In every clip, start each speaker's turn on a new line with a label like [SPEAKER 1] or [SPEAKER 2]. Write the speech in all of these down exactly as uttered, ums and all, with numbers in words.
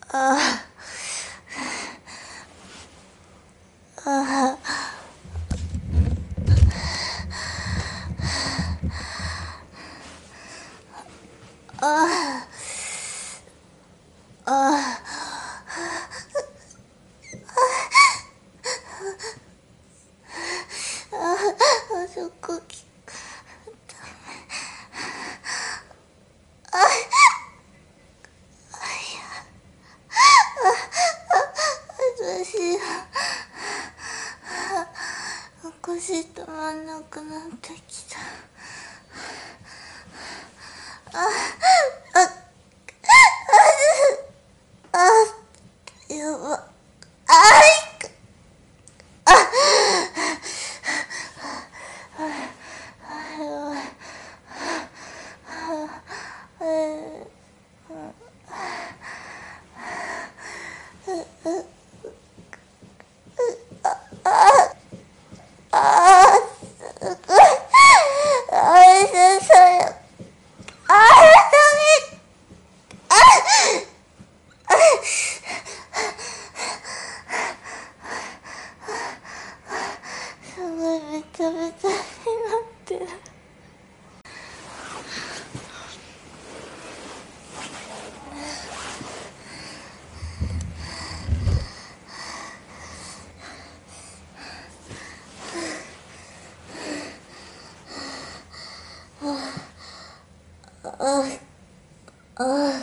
[SPEAKER 1] あああああそこき私腰止まんなくなってきた。あああやばあいあい先生あすごいめちゃめちゃになってる。ああ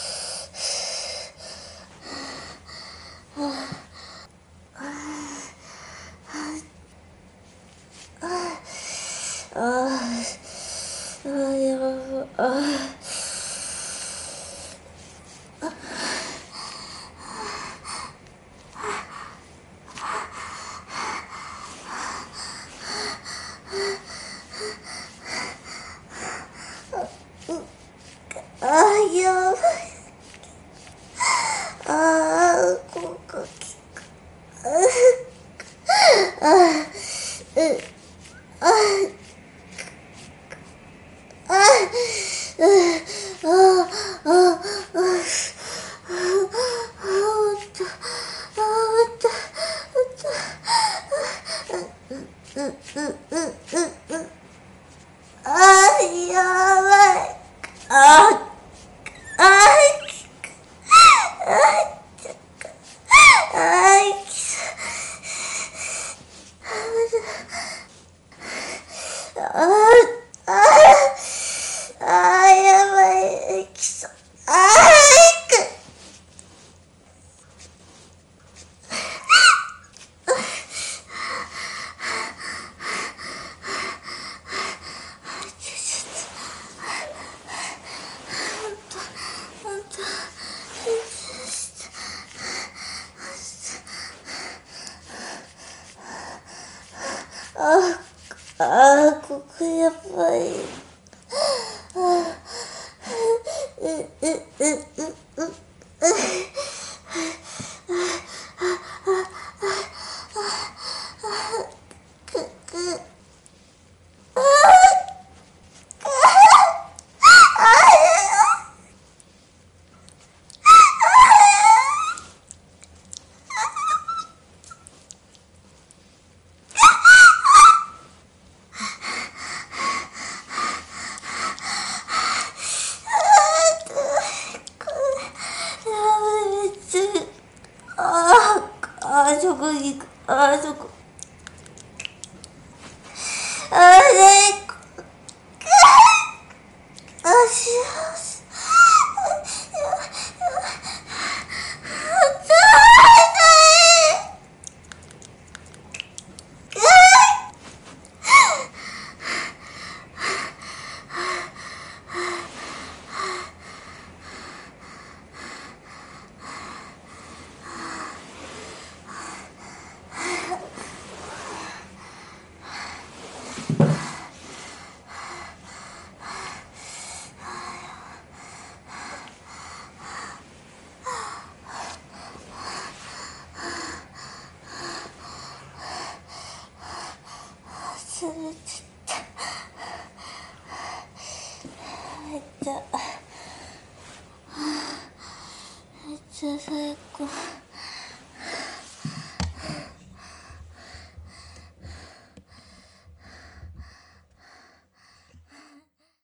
[SPEAKER 1] ああやばああやばいあここきあうあああああやばいああいああやばいきそうあいくああここやばいああそこ行くあそこあれあし忘れちゃっためっちゃめっちじゃあ最後。